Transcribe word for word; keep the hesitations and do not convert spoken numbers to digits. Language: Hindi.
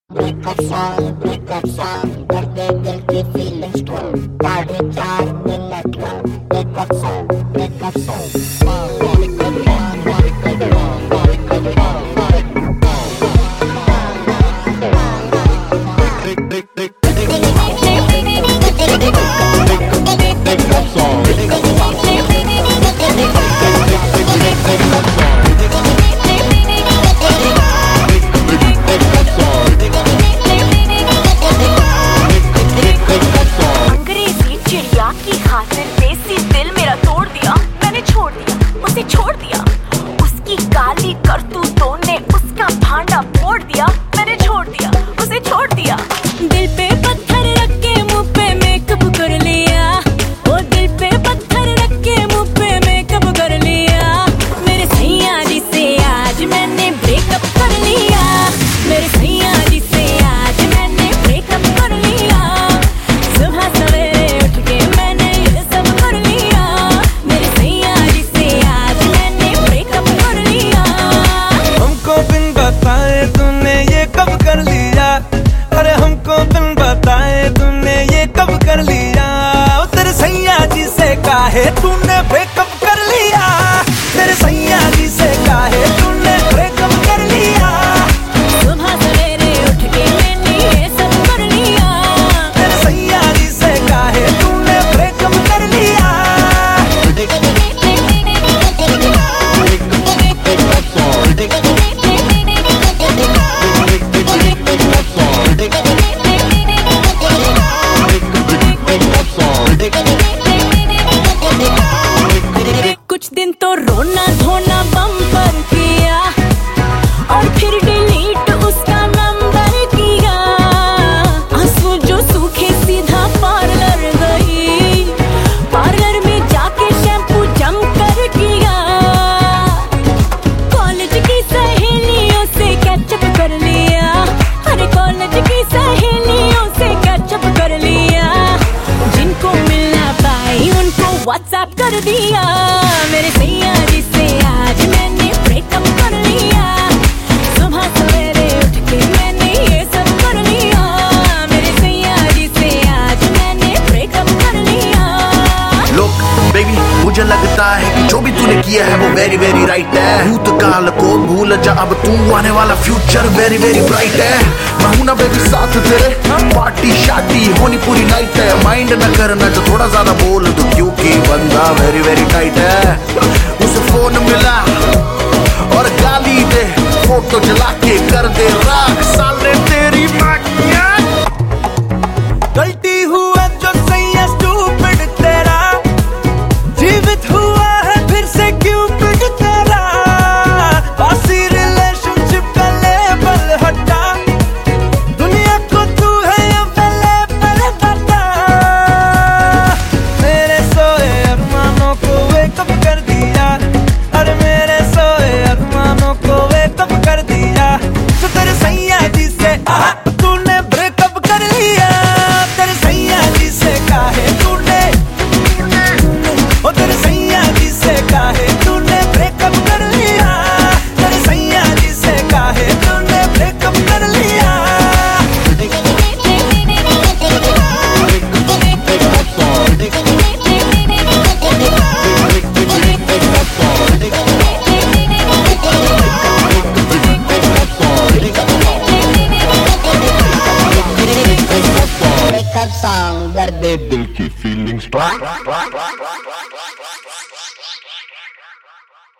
Breakup song, breakup song, दर्द दिल की feelings को साढ़े चार मिनट का breakup song, breakup song. छोड़ दिया उसकी गाली करतूतों ने उसका भांडा फोड़ दिया। मैंने छोड़ दिया उसे छोड़ दिया। दिल पे पत्थर रख के मुंह पे मेकअप कर लिया। वो दिल पे पत्थर रख के मुंह पे मेकअप कर लिया। मेरे सैया जी से आज मैंने ब्रेकअप कर लिया। मेरे सैया जी से आज मैंने ब्रेकअप कर लिया। सुबह सवेरे उठ के मैंने ये सब कर लिया। मेरे सैया जी से आज मैंने ब्रेकअप कर लिया। हमको बिन बताए तूने ये कब कर लिया। अरे हमको बिन बताए तूने ये कब कर लिया। ओ तेरे सैया जी से काहे तूने ब्रेकअप कर लिया। तेरे सैया जी से काहे तूने ब्रेकअप कर लिया। सुबह सवेरे उठ के मैंने ये सब कर लिया। तेरे सैया जी से काहे तूने ब्रेकअप कर लिया। कुछ दिन तो रोना धोना बम्पर किया और फिर डिलीट उसका नंबर किया। आंसू जो सूखे सीधा पार्लर गई। पार्लर में जाके शैम्पू जम कर किया। कॉलेज की सहेलियों से कैचअप कर लिया। अरे कॉलेज की सहेलियों से कैचअप कर लिया। जिनको मिलना पाई उनको व्हाट्सएप कर दिया। मेरे सैया जी से आज मैंने ब्रेकअप कर लिया। सुबह सवेरे उठ के मैंने ये सब कर लिया। मेरे सैया जी से आज मैंने ब्रेकअप कर लिया। लोग बेबी मुझे लगता है कि जो भी तूने किया है वो वेरी वेरी राइट है। भूतकाल को भूल जा अब तू आने वाला फ्यूचर वेरी वेरी ब्राइट है। मैं हूं ना बेबी साथ तेरे पार्टी शादी होनी पूरी नाइट है। माइंड न करना जो थोड़ा ज्यादा बोल दो क्योंकि बंदा वेरी वेरी टाइट है। उसे फोन मिला और गाली दे फोटो जला के कर दे राख साले तेरी माँ की आँख। गलती हुआ जो सैया स्टूपिड तेरा। जीवित हुआ है फिर से क्यूपिड तेरा। बासी रिलेशनशिप का लेबल हटा। दुनिया को तू है अवेलेबल बता। मेरे सोए अरमानों को वेकअप कर दिया। अरे मेरे सोए अरमानों को वेकअप कर दिया। तो तेरे सैया जी से आहा तूने ब्रेकअप कर लिया। तेरे सैया जी से काहे तूने ओ तेरे सैया जी से काहे तूने ब्रेकअप कर लिया। तेरे सैया जी से काहे तूने ब्रेकअप कर लिया। Breakup song, दर्द दिल की फीलिंग्स